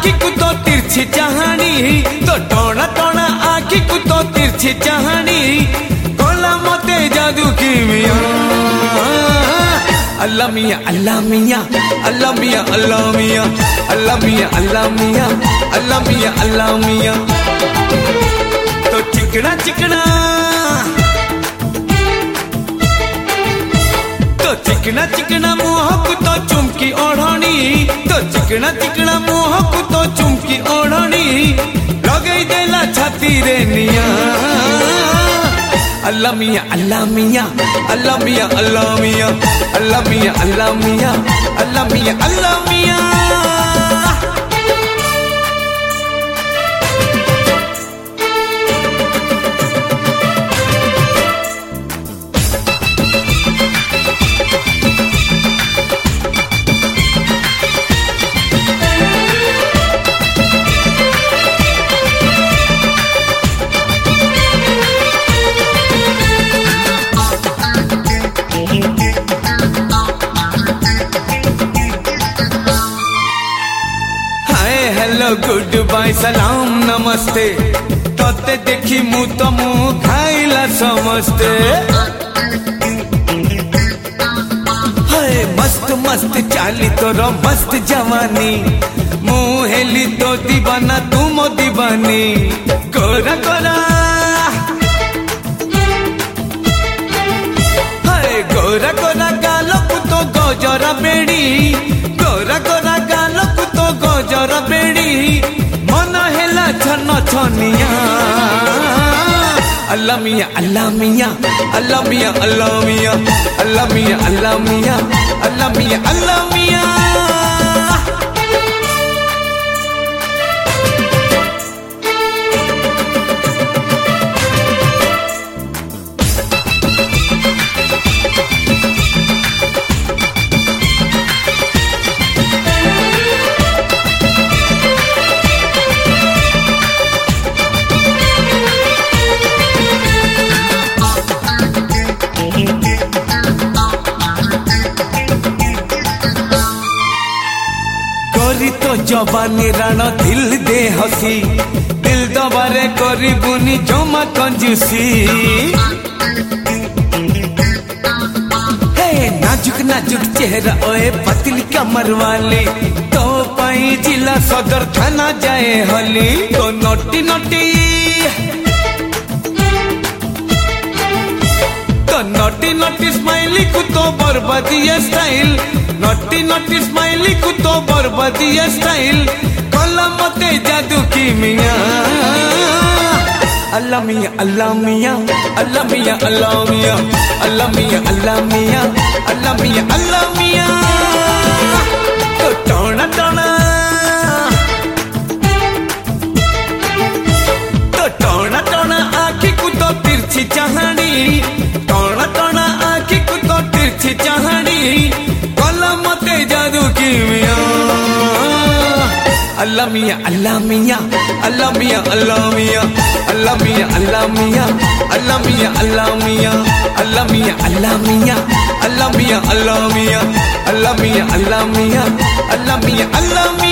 आखी को तो तिरछी चाहनी तो टोना टोना आखी को तो तिरछी चाहनी कोला मते जादू की मिया अल्लाह मिया अल्लाह मिया अल्लाह मिया अल्लाह मिया अल्लाह मिया अल्लाह मिया अल्लाह मिया अल्लाह मिया तो चिकना चिकना तो चिकना चिकना मुँह को तो चुमकी ओढ़नी तो चिकना चिकना मुँह को तो चुमकी ओढ़नी लगई देला छाती रे निया अल्लाह मिया अल्लाह मिया अल्लाह मिया अल्लाह मिया अल्लाह मिया अल्लाह मिया अल्लाह मिया अल्लाह मिया हेलो गुड बाय सलाम नमस्ते तोते देखी मु तो मु खाइला समस्ते हाय मस्त मस्त चाली तोर मस्त जवानी मु हेली तो दीवाना तू मो दीवानी गोरा गोरा हाय गोरा गोरा गालो तो गजरा बेड़ी गोरा गोरा गालो तो गजरा बेड़ी मन हेला छन छनिया अल्लाह मिया अल्लाह मिया अल्लाह मिया अल्लाह मिया अल्लाह मिया अल्लाह मिया अल्लाह मिया अल्लाह मिया तो जवानी राण दिल दे हसी दिल दबारे करी बुनी जमा कंजूसी हे नाजुक नाजुक चेहरा ओए पतली कमर वाली तो पाई जिला सदर थाना जाए हली तो नोटी नोटी तो नोटी नोटी स्माइली को तो बर्बादी स्टाइल नोटी नोटी स्माइली को तो बर्बादी स्टाइल कला मते जादू की मिया अल्लाह मिया अल्लाह मिया अल्लाह मिया अल्लाह मिया अल्लाह मिया अल्लाह मिया अल्लाह मिया अल्लाह मिया तो टोना टोना तो टोना टोना आँखी को तो तिरछी चाहनी टोना टोना आँखी को तो तिरछी चाहनी मते जादू की मिया अल्लाह मिया अल्लाह मिया अल्लाह मिया अल्लाह मिया अल्लाह मिया अल्लाह मिया अल्लाह मिया अल्लाह मिया अल्लाह मिया अल्लाह मिया अल्लाह मिया अल्लाह मिया अल्लाह मिया अल्लाह मिया अल्लाह मिया अल्लाह मिया